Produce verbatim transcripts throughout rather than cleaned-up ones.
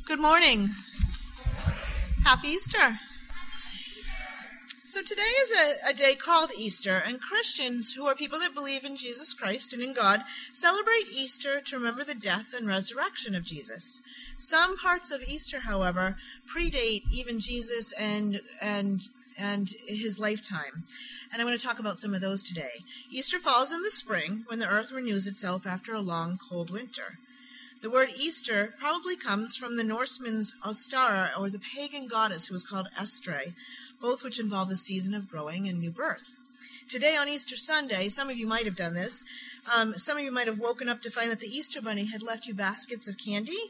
Good morning. Happy Easter. So today is a, a day called Easter, and Christians, who are people that believe in Jesus Christ and in God, celebrate Easter to remember the death and resurrection of Jesus. Some parts of Easter, however, predate even Jesus and and and his lifetime. And I'm going to talk about some of those today. Easter falls in the spring, when the earth renews itself after a long, cold winter. The word Easter probably comes from the Norseman's Ostara, or the pagan goddess who was called Estrei, both which involve the season of growing and new birth. Today on Easter Sunday, some of you might have done this, um, some of you might have woken up to find that the Easter Bunny had left you baskets of candy,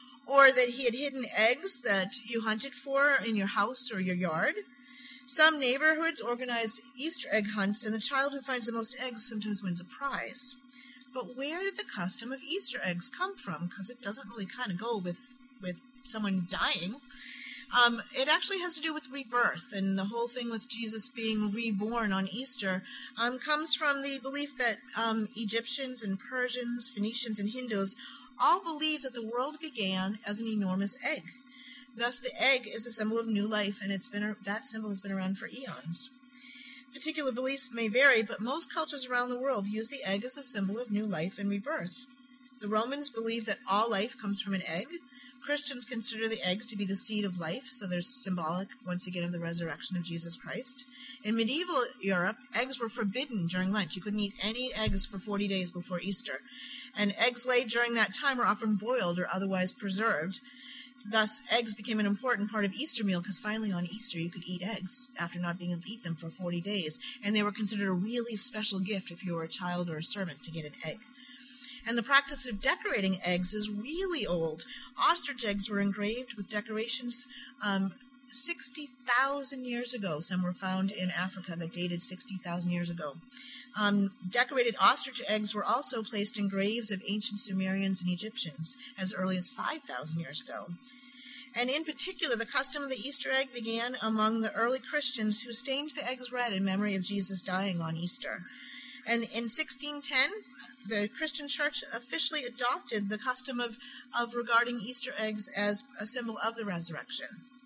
or that he had hidden eggs that you hunted for in your house or your yard. Some neighborhoods organize Easter egg hunts, and the child who finds the most eggs sometimes wins a prize. But where did the custom of Easter eggs come from? Because it doesn't really kind of go with, with someone dying. Um, it actually has to do with rebirth, and the whole thing with Jesus being reborn on Easter um, comes from the belief that um, Egyptians and Persians, Phoenicians and Hindus all believed that the world began as an enormous egg. Thus, the egg is a symbol of new life, and it's been that symbol has been around for eons. Particular beliefs may vary, but most cultures around the world use the egg as a symbol of new life and rebirth. The Romans believe that all life comes from an egg. Christians consider the eggs to be the seed of life, so they're symbolic, once again, of the resurrection of Jesus Christ. In medieval Europe, eggs were forbidden during Lent. You couldn't eat any eggs for forty days before Easter. And eggs laid during that time were often boiled or otherwise preserved. Thus, eggs became an important part of Easter meal, because finally on Easter you could eat eggs after not being able to eat them for forty days. And they were considered a really special gift if you were a child or a servant to get an egg. And the practice of decorating eggs is really old. Ostrich eggs were engraved with decorations um, sixty thousand years ago. Some were found in Africa that dated sixty thousand years ago. Um, decorated ostrich eggs were also placed in graves of ancient Sumerians and Egyptians as early as five thousand years ago. And in particular, the custom of the Easter egg began among the early Christians who stained the eggs red in memory of Jesus dying on Easter. And in sixteen ten, the Christian church officially adopted the custom of, of regarding Easter eggs as a symbol of the resurrection.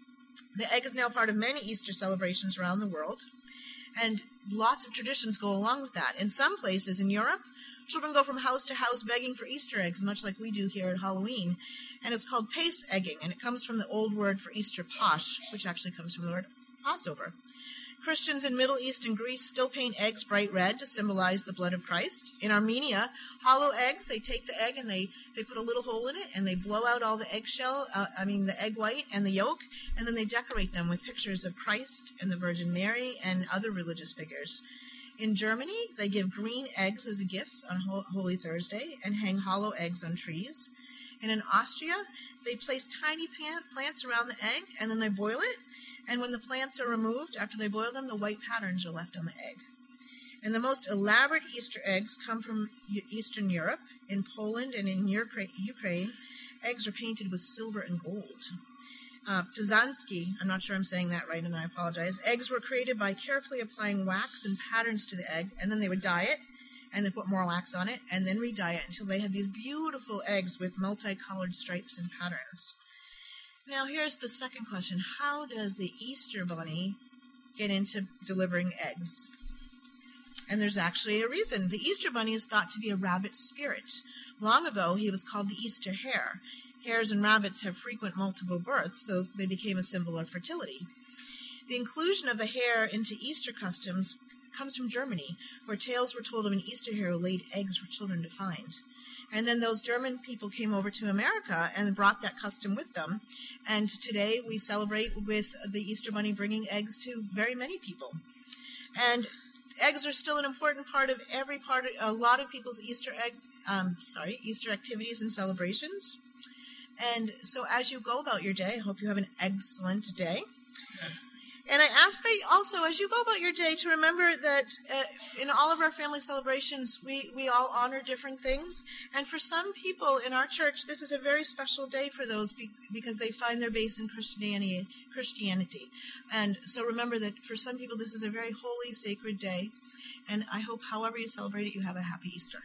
The egg is now part of many Easter celebrations around the world, and lots of traditions go along with that. In some places in Europe, children go from house to house begging for Easter eggs, much like we do here at Halloween. And it's called pace egging, and it comes from the old word for Easter, pasch, which actually comes from the word Passover. Christians in Middle East and Greece still paint eggs bright red to symbolize the blood of Christ. In Armenia, hollow eggs, they take the egg and they, they put a little hole in it, and they blow out all the eggshell, uh, I mean the egg white and the yolk, and then they decorate them with pictures of Christ and the Virgin Mary and other religious figures. In Germany, they give green eggs as gifts on Holy Thursday and hang hollow eggs on trees. And in Austria, they place tiny plants around the egg, and then they boil it. And when the plants are removed, after they boil them, the white patterns are left on the egg. And the most elaborate Easter eggs come from Eastern Europe. In Poland and in Ukraine, eggs are painted with silver and gold. Uh, Pizanski, I'm not sure I'm saying that right, and I apologize. Eggs were created by carefully applying wax and patterns to the egg, and then they would dye it, and then put more wax on it, and then re-dye it until they had these beautiful eggs with multicolored stripes and patterns. Now, here's the second question. How does the Easter Bunny get into delivering eggs? And there's actually a reason. The Easter Bunny is thought to be a rabbit spirit. Long ago, he was called the Easter Hare. Hares and rabbits have frequent multiple births, so they became a symbol of fertility. The inclusion of the hare into Easter customs comes from Germany, where tales were told of an Easter hare who laid eggs for children to find. And then those German people came over to America and brought that custom with them. And today we celebrate with the Easter Bunny bringing eggs to very many people. And eggs are still an important part of every part of a lot of people's Easter egg, um, sorry, Easter activities and celebrations. And so as you go about your day, I hope you have an excellent day. And I ask that also, as you go about your day, to remember that uh, in all of our family celebrations, we, we all honor different things. And for some people in our church, this is a very special day for those be- because they find their base in Christianity, Christianity. And so remember that for some people, this is a very holy, sacred day. And I hope however you celebrate it, you have a happy Easter.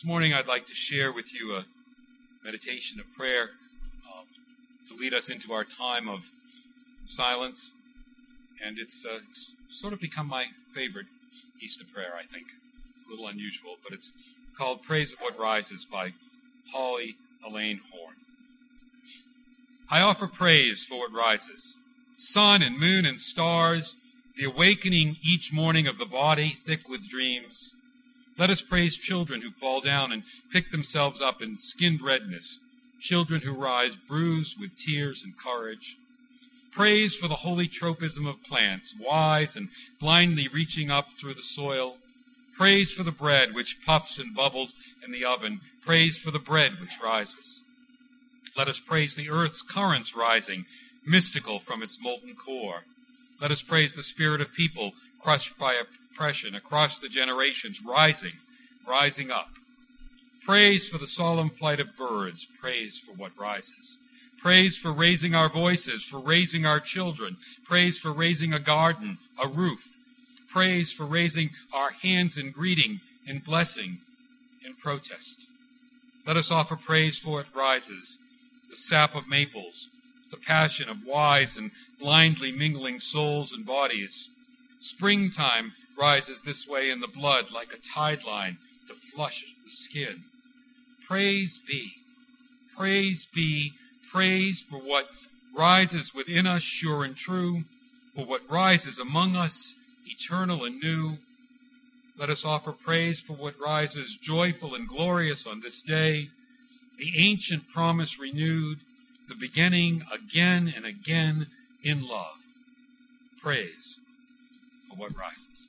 This morning I'd like to share with you a meditation of prayer uh, to lead us into our time of silence. And it's, uh, it's sort of become my favorite Easter prayer, I think. It's a little unusual, but it's called Praise of What Rises by Holly Elaine Horn. I offer praise for what rises, sun and moon and stars, the awakening each morning of the body thick with dreams. Let us praise children who fall down and pick themselves up in skinned redness, children who rise bruised with tears and courage. Praise for the holy tropism of plants, wise and blindly reaching up through the soil. Praise for the bread which puffs and bubbles in the oven. Praise for the bread which rises. Let us praise the earth's currents rising, mystical from its molten core. Let us praise the spirit of people crushed by oppression across the generations, rising, rising up. Praise for the solemn flight of birds. Praise for what rises. Praise for raising our voices, for raising our children. Praise for raising a garden, a roof. Praise for raising our hands in greeting, in blessing, in protest. Let us offer praise for what rises, the sap of maples, the passion of wise and blindly mingling souls and bodies. Springtime rises this way in the blood like a tide line to flush the skin. Praise be, praise be, praise for what rises within us sure and true, for what rises among us eternal and new. Let us offer praise for what rises joyful and glorious on this day, the ancient promise renewed, the beginning again and again in love. Praise for what rises.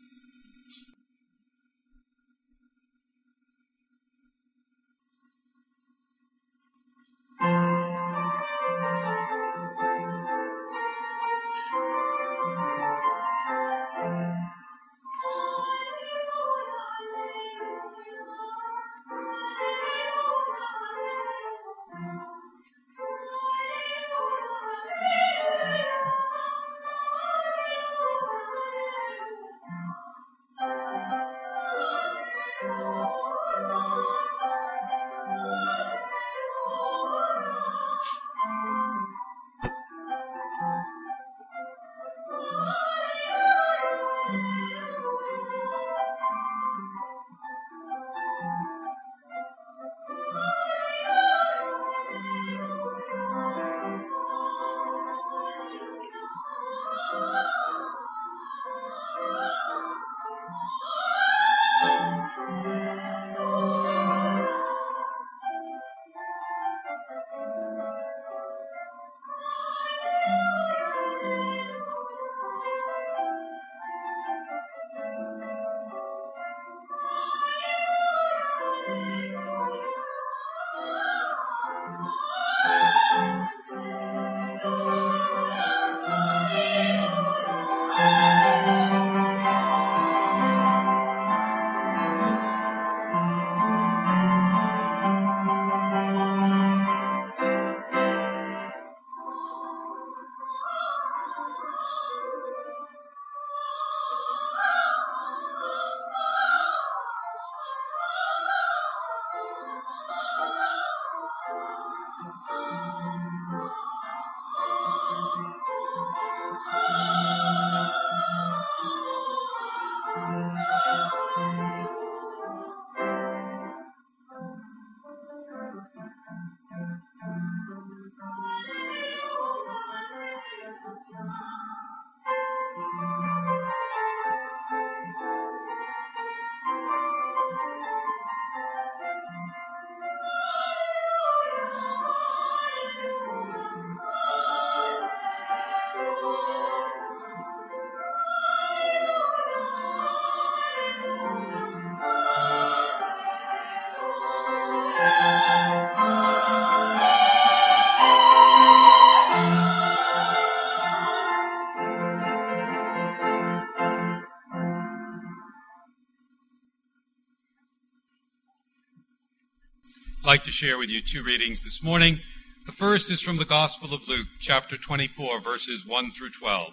I'd like to share with you two readings this morning. The first is from the Gospel of Luke, chapter twenty-four, verses one through twelve.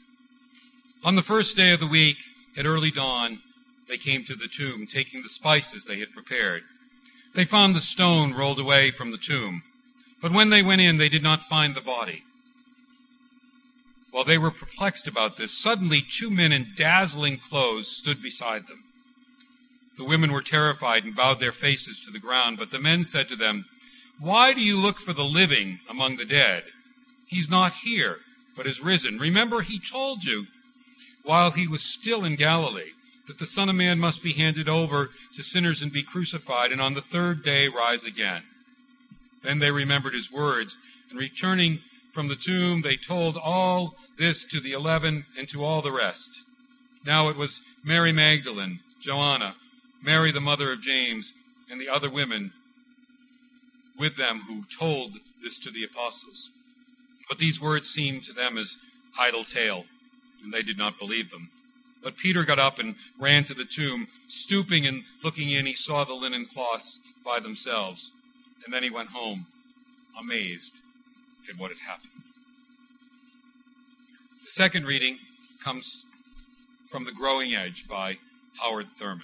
On the first day of the week, at early dawn, they came to the tomb, taking the spices they had prepared. They found the stone rolled away from the tomb, but when they went in, they did not find the body. While they were perplexed about this, suddenly two men in dazzling clothes stood beside them. The women were terrified and bowed their faces to the ground, but the men said to them, "Why do you look for the living among the dead? He's not here, but is risen. Remember, he told you, while he was still in Galilee, that the Son of Man must be handed over to sinners and be crucified, and on the third day rise again." Then they remembered his words, and returning from the tomb, they told all this to the eleven and to all the rest. Now it was Mary Magdalene, Joanna, Mary the mother of James, and the other women with them who told this to the apostles. But these words seemed to them as idle tale, and they did not believe them. But Peter got up and ran to the tomb. Stooping and looking in, he saw the linen cloths by themselves. And then he went home, amazed at what had happened. The second reading comes from The Growing Edge by Howard Thurman.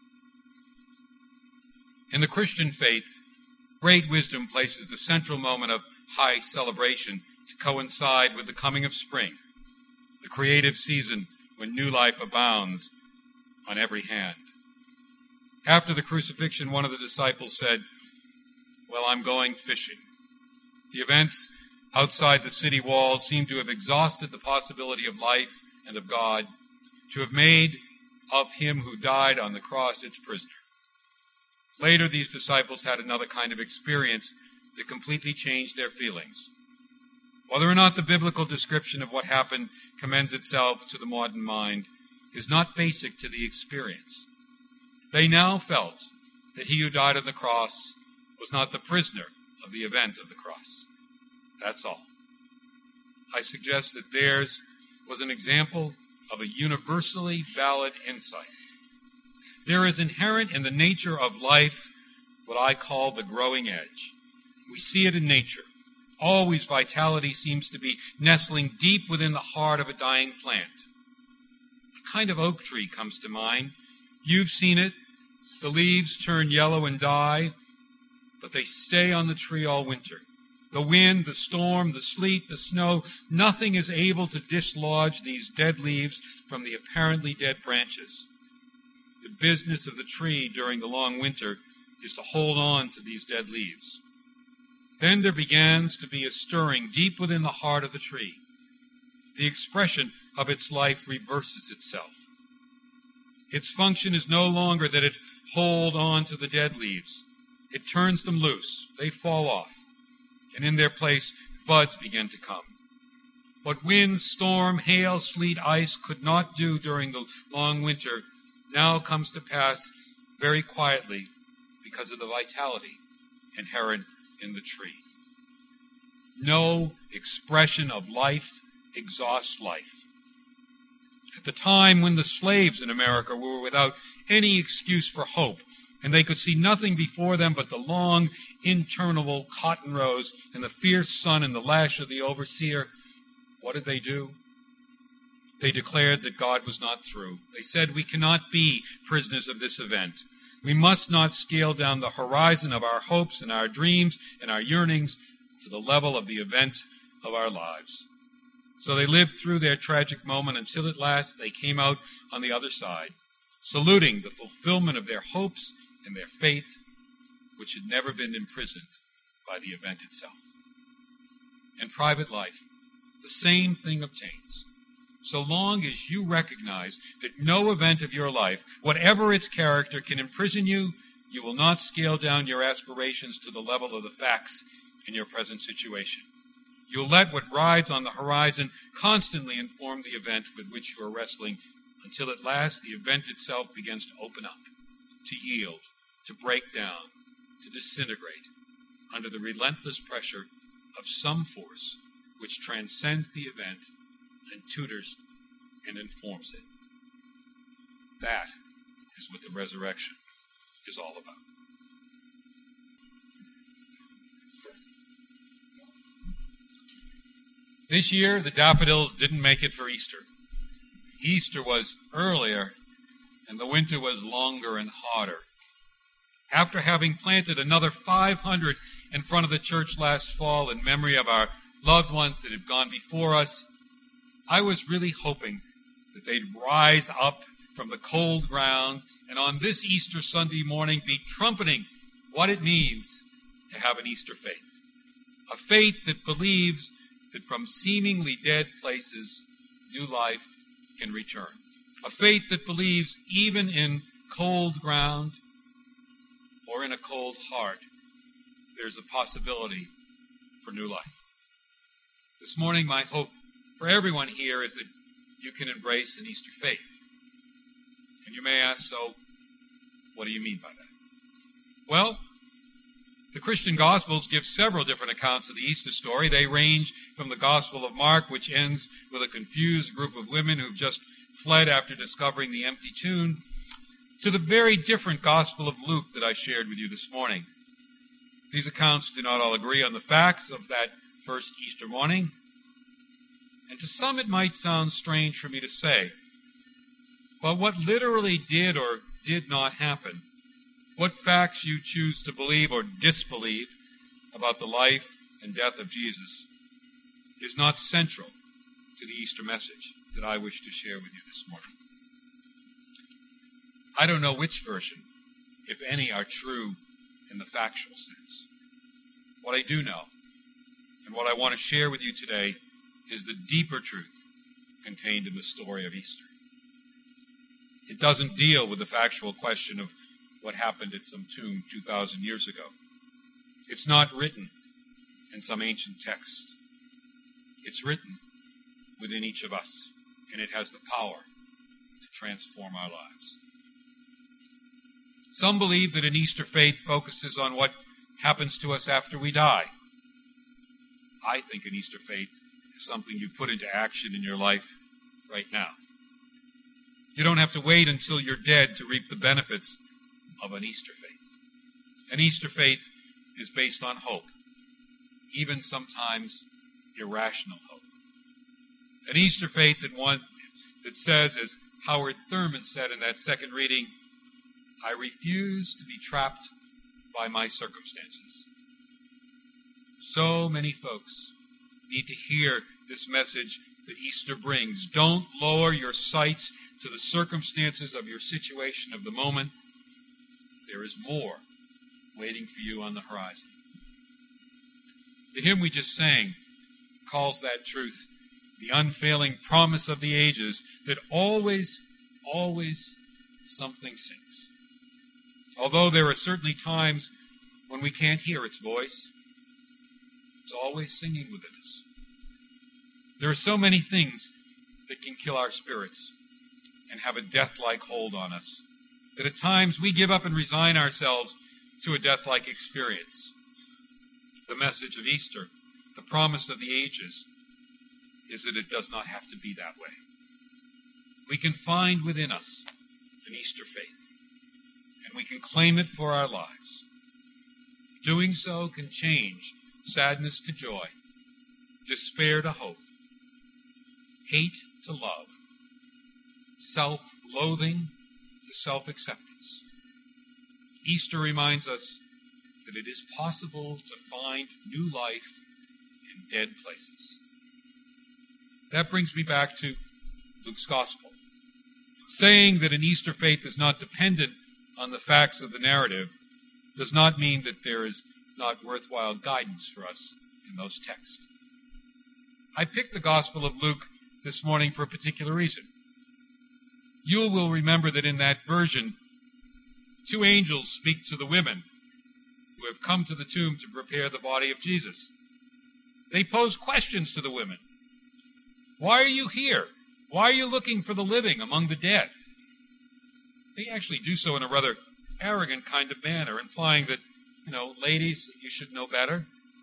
In the Christian faith, great wisdom places the central moment of high celebration to coincide with the coming of spring, the creative season when new life abounds on every hand. After the crucifixion, one of the disciples said, "Well, I'm going fishing." The events outside the city walls seem to have exhausted the possibility of life and of God, to have made of him who died on the cross its prisoner. Later, these disciples had another kind of experience that completely changed their feelings. Whether or not the biblical description of what happened commends itself to the modern mind is not basic to the experience. They now felt that he who died on the cross was not the prisoner of the event of the cross. That's all. I suggest that theirs was an example of a universally valid insight. There is inherent in the nature of life what I call the growing edge. We see it in nature. Always vitality seems to be nestling deep within the heart of a dying plant. A kind of oak tree comes to mind. You've seen it. The leaves turn yellow and die, but they stay on the tree all winter. The wind, the storm, the sleet, the snow, nothing is able to dislodge these dead leaves from the apparently dead branches. The business of the tree during the long winter is to hold on to these dead leaves. Then there begins to be a stirring deep within the heart of the tree. The expression of its life reverses itself. Its function is no longer that it hold on to the dead leaves. It turns them loose. They fall off. And in their place, buds begin to come. What wind, storm, hail, sleet, ice could not do during the long winter now comes to pass very quietly because of the vitality inherent in the tree. No expression of life exhausts life. At the time when the slaves in America were without any excuse for hope, and they could see nothing before them but the long, interminable cotton rows and the fierce sun and the lash of the overseer, what did they do? They declared that God was not through. They said, "We cannot be prisoners of this event. We must not scale down the horizon of our hopes and our dreams and our yearnings to the level of the event of our lives." So they lived through their tragic moment until at last they came out on the other side, saluting the fulfillment of their hopes and their faith, which had never been imprisoned by the event itself. In private life, the same thing obtains. So long as you recognize that no event of your life, whatever its character, can imprison you, you will not scale down your aspirations to the level of the facts in your present situation. You'll let what rides on the horizon constantly inform the event with which you are wrestling, until at last the event itself begins to open up, to yield, to break down, to disintegrate under the relentless pressure of some force which transcends the event and tutors and informs it. That is what the resurrection is all about. This year, the daffodils didn't make it for Easter. Easter was earlier, and the winter was longer and hotter. after having planted another five hundred in front of the church last fall in memory of our loved ones that have gone before us, I was really hoping that they'd rise up from the cold ground and on this Easter Sunday morning be trumpeting what it means to have an Easter faith. A faith that believes that from seemingly dead places, new life can return. A faith that believes even in cold ground or in a cold heart, there's a possibility for new life. This morning, my hope for everyone here is that you can embrace an Easter faith. And you may ask, so what do you mean by that? Well, the Christian Gospels give several different accounts of the Easter story. They range from the Gospel of Mark, which ends with a confused group of women who've just fled after discovering the empty tomb, to the very different Gospel of Luke that I shared with you this morning. These accounts do not all agree on the facts of that first Easter morning, and to some it might sound strange for me to say, but what literally did or did not happen, what facts you choose to believe or disbelieve about the life and death of Jesus, is not central to the Easter message that I wish to share with you this morning. I don't know which version, if any, are true in the factual sense. What I do know, and what I want to share with you today, is the deeper truth contained in the story of Easter. It doesn't deal with the factual question of what happened at some tomb two thousand years ago. It's not written in some ancient text. It's written within each of us, and it has the power to transform our lives. Some believe that an Easter faith focuses on what happens to us after we die. I think an Easter faith is something you put into action in your life right now. You don't have to wait until you're dead to reap the benefits of an Easter faith. An Easter faith is based on hope, even sometimes irrational hope. An Easter faith that one that says, as Howard Thurman said in that second reading, I refuse to be trapped by my circumstances. So many folks need to hear this message that Easter brings. Don't lower your sights to the circumstances of your situation of the moment. There is more waiting for you on the horizon. The hymn we just sang calls that truth the unfailing promise of the ages, that always, always something sings. Although there are certainly times when we can't hear its voice, it's always singing within us. There are so many things that can kill our spirits and have a death-like hold on us, that at times we give up and resign ourselves to a death-like experience. The message of Easter, the promise of the ages, is that it does not have to be that way. We can find within us an Easter faith, and we can claim it for our lives. Doing so can change sadness to joy, despair to hope, hate to love, self-loathing to self-acceptance. Easter reminds us that it is possible to find new life in dead places. That brings me back to Luke's Gospel. Saying that an Easter faith is not dependent on the facts of the narrative does not mean that there is not worthwhile guidance for us in those texts. I picked the Gospel of Luke this morning for a particular reason. You will remember that in that version, two angels speak to the women who have come to the tomb to prepare the body of Jesus. They pose questions to the women. Why are you here? Why are you looking for the living among the dead? They actually do so in a rather arrogant kind of manner, implying that, you know, ladies, you should know better.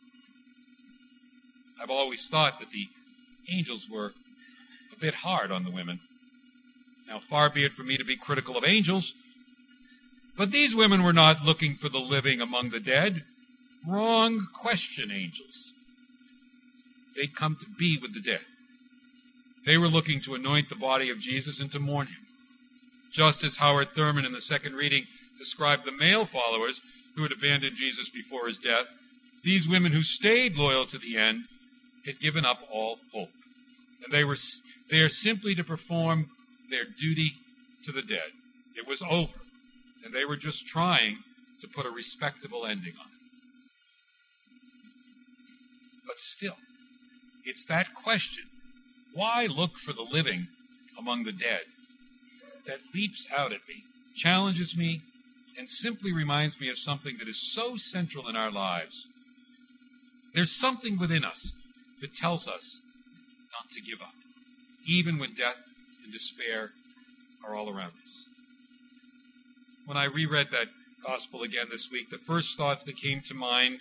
I've always thought that the angels were a bit hard on the women. Now, far be it from me to be critical of angels, but these women were not looking for the living among the dead. Wrong question, angels. They'd come to be with the dead. They were looking to anoint the body of Jesus and to mourn him. Just as Howard Thurman in the second reading described the male followers who had abandoned Jesus before his death. These women who stayed loyal to the end had given up all hope. And they were there simply to perform their duty to the dead. It was over, and they were just trying to put a respectable ending on it. But still, it's that question, why look for the living among the dead, that leaps out at me, challenges me, and simply reminds me of something that is so central in our lives. There's something within us that tells us not to give up, even when death and despair are all around us. When I reread that gospel again this week, the first thoughts that came to mind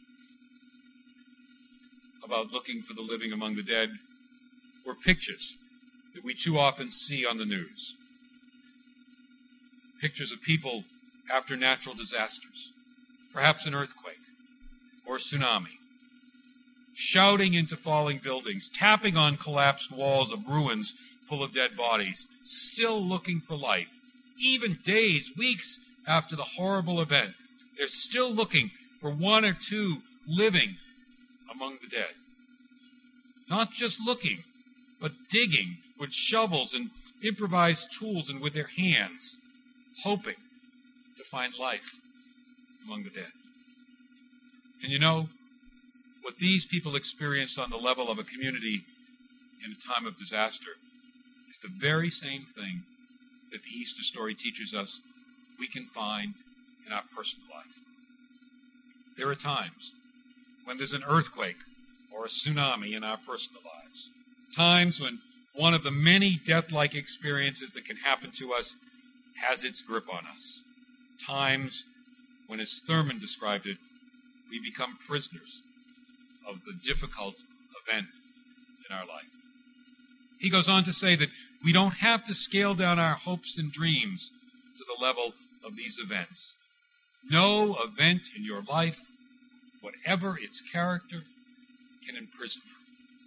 about looking for the living among the dead were pictures that we too often see on the news. Pictures of people after natural disasters, perhaps an earthquake or a tsunami, shouting into falling buildings, tapping on collapsed walls of ruins full of dead bodies, still looking for life. Even days, weeks after the horrible event, they're still looking for one or two living among the dead. Not just looking, but digging with shovels and improvised tools and with their hands, hoping to find life among the dead. And you know, what these people experienced on the level of a community in a time of disaster is the very same thing that the Easter story teaches us we can find in our personal life. There are times when there's an earthquake or a tsunami in our personal lives. Times when one of the many death-like experiences that can happen to us has its grip on us. Times when, as Thurman described it, we become prisoners of the difficult events in our life. He goes on to say that we don't have to scale down our hopes and dreams to the level of these events. No event in your life, whatever its character, can imprison you.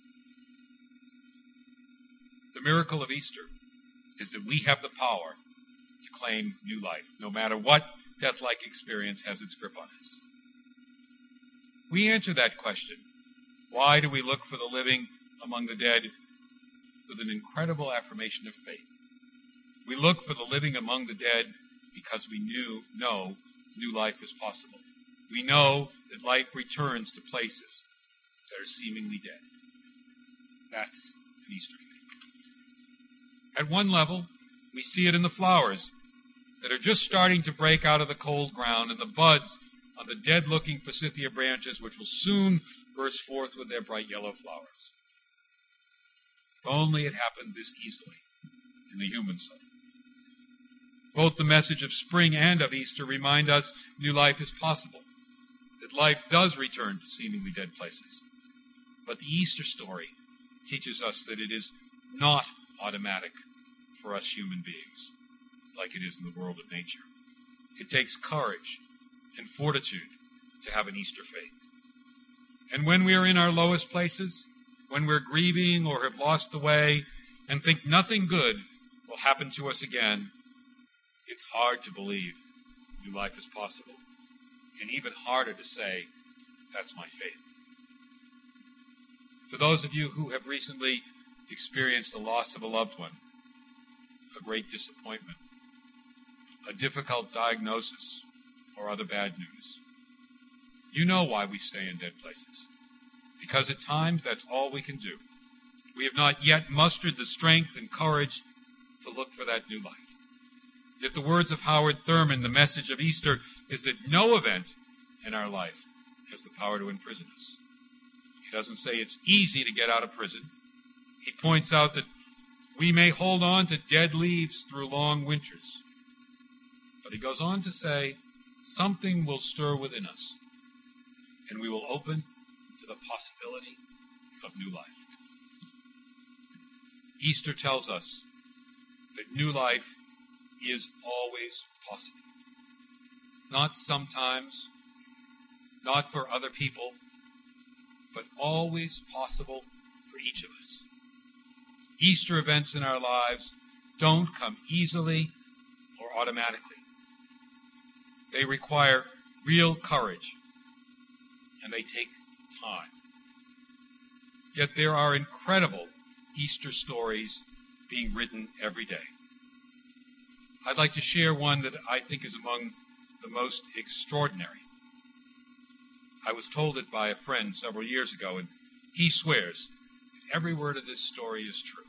The miracle of Easter is that we have the power to claim new life, no matter what death-like experience has its grip on us. We answer that question, why do we look for the living among the dead, with an incredible affirmation of faith. We look for the living among the dead because we knew, know new life is possible. We know that life returns to places that are seemingly dead. That's an Easter faith. At one level, we see it in the flowers that are just starting to break out of the cold ground and the buds on the dead-looking forsythia branches, which will soon burst forth with their bright yellow flowers. If only it happened this easily in the human soul. Both the message of spring and of Easter remind us new life is possible, that life does return to seemingly dead places. But the Easter story teaches us that it is not automatic for us human beings, like it is in the world of nature. It takes courage and fortitude to have an Easter faith. And when we are in our lowest places, when we're grieving or have lost the way and think nothing good will happen to us again, it's hard to believe new life is possible, and even harder to say, that's my faith. For those of you who have recently experienced the loss of a loved one, a great disappointment, a difficult diagnosis, or other bad news, you know why we stay in dead places. Because at times that's all we can do. We have not yet mustered the strength and courage to look for that new life. Yet the words of Howard Thurman, the message of Easter, is that no event in our life has the power to imprison us. He doesn't say it's easy to get out of prison. He points out that we may hold on to dead leaves through long winters. But he goes on to say, something will stir within us, and we will open to the possibility of new life. Easter tells us that new life is always possible. Not sometimes, not for other people, but always possible for each of us. Easter events in our lives don't come easily or automatically. They require real courage, and they take time. Yet there are incredible Easter stories being written every day. I'd like to share one that I think is among the most extraordinary. I was told it by a friend several years ago, and he swears that every word of this story is true.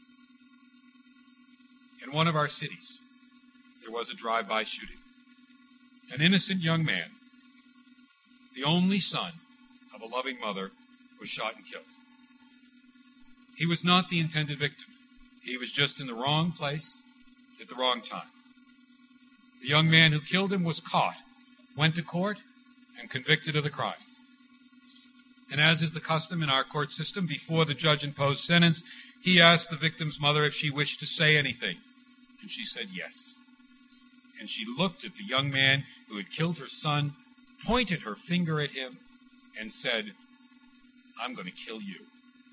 In one of our cities, there was a drive-by shooting. An innocent young man, the only son of a loving mother, was shot and killed. He was not the intended victim. He was just in the wrong place at the wrong time. The young man who killed him was caught, went to court, and convicted of the crime. And as is the custom in our court system, before the judge imposed sentence, he asked the victim's mother if she wished to say anything. And she said yes. And she looked at the young man who had killed her son, pointed her finger at him, and said, "I'm going to kill you."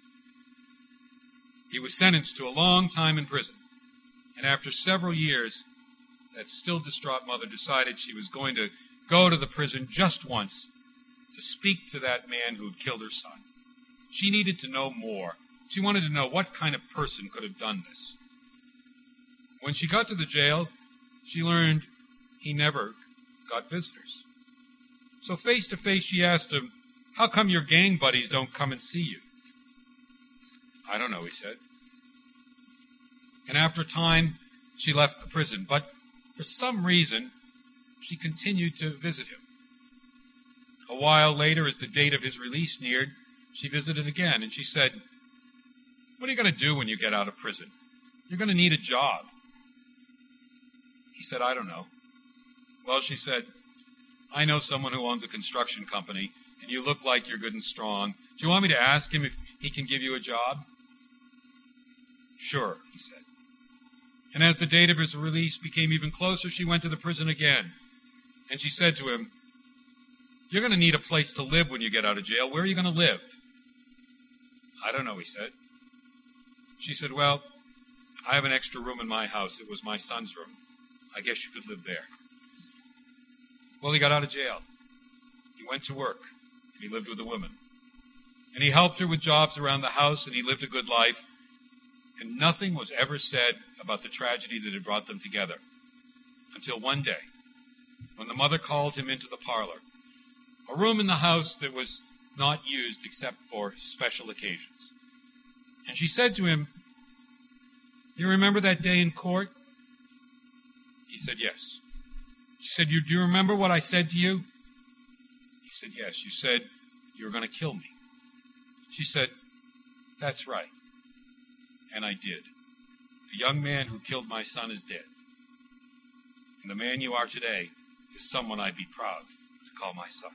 He was sentenced to a long time in prison. And after several years, that still distraught mother decided she was going to go to the prison just once to speak to that man who had killed her son. She needed to know more. She wanted to know what kind of person could have done this. When she got to the jail, she learned he never got visitors. So face to face, she asked him, "How come your gang buddies don't come and see you?" "I don't know," he said. And after a time, she left the prison. But for some reason, she continued to visit him. A while later, as the date of his release neared, she visited again, and she said, "What are you going to do when you get out of prison? You're going to need a job." He said, "I don't know." "Well," she said, "I know someone who owns a construction company, and you look like you're good and strong. Do you want me to ask him if he can give you a job?" "Sure," he said. And as the date of his release became even closer, she went to the prison again. And she said to him, "You're going to need a place to live when you get out of jail. Where are you going to live?" "I don't know," he said. She said, "Well, I have an extra room in my house. It was my son's room. I guess you could live there." Well, he got out of jail. He went to work, and he lived with a woman. And he helped her with jobs around the house, and he lived a good life. And nothing was ever said about the tragedy that had brought them together. Until one day, when the mother called him into the parlor, a room in the house that was not used except for special occasions. And she said to him, "You remember that day in court?" He said, "Yes." She said, "You, do you remember what I said to you?" He said, "Yes. You said you were going to kill me." She said, "That's right. And I did. The young man who killed my son is dead. And the man you are today is someone I'd be proud to call my son."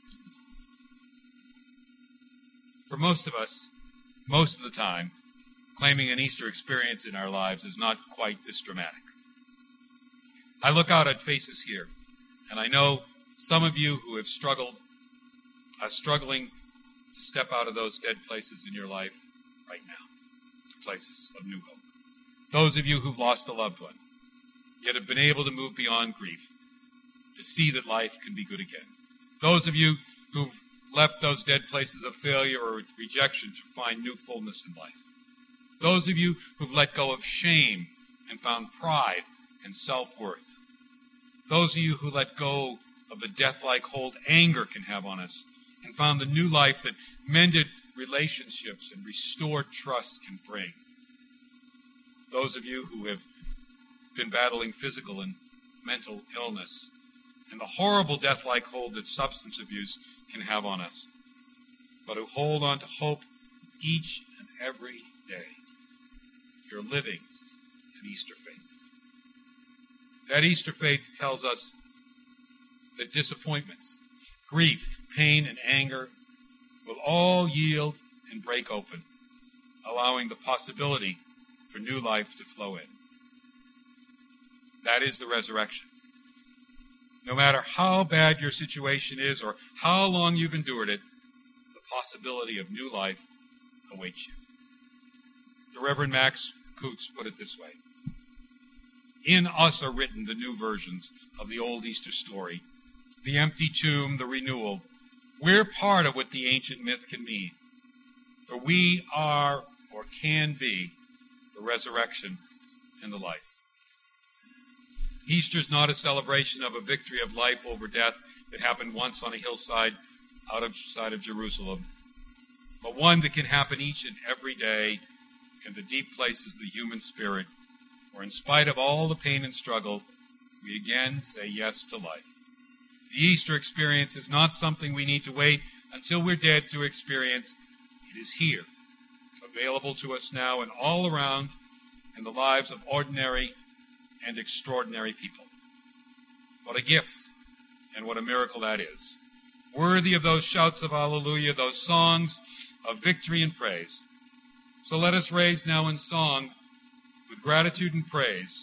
For most of us, most of the time, claiming an Easter experience in our lives is not quite this dramatic. I look out at faces here, and I know some of you who have struggled, are struggling to step out of those dead places in your life right now. Places of new hope. Those of you who've lost a loved one, yet have been able to move beyond grief, to see that life can be good again. Those of you who've left those dead places of failure or rejection to find new fullness in life. Those of you who've let go of shame and found pride and self-worth. Those of you who let go of the death-like hold anger can have on us and found the new life that mended relationships and restored trust can bring. Those of you who have been battling physical and mental illness and the horrible death-like hold that substance abuse can have on us, but who hold on to hope each and every day. You're living an Easter faith. That Easter faith tells us that disappointments, grief, pain, and anger will all yield and break open, allowing the possibility for new life to flow in. That is the resurrection. No matter how bad your situation is or how long you've endured it, the possibility of new life awaits you. The Reverend Max Coots put it this way: In us are written the new versions of the old Easter story. The empty tomb, the renewal. We're part of what the ancient myth can mean. For we are, or can be, the resurrection and the life. Easter's not a celebration of a victory of life over death that happened once on a hillside outside of Jerusalem, but one that can happen each and every day in the deep places of the human spirit, where in spite of all the pain and struggle, we again say yes to life. The Easter experience is not something we need to wait until we're dead to experience. It is here, available to us now and all around in the lives of ordinary and extraordinary people. What a gift and what a miracle that is. Worthy of those shouts of hallelujah, those songs of victory and praise. So let us raise now in song, with gratitude and praise,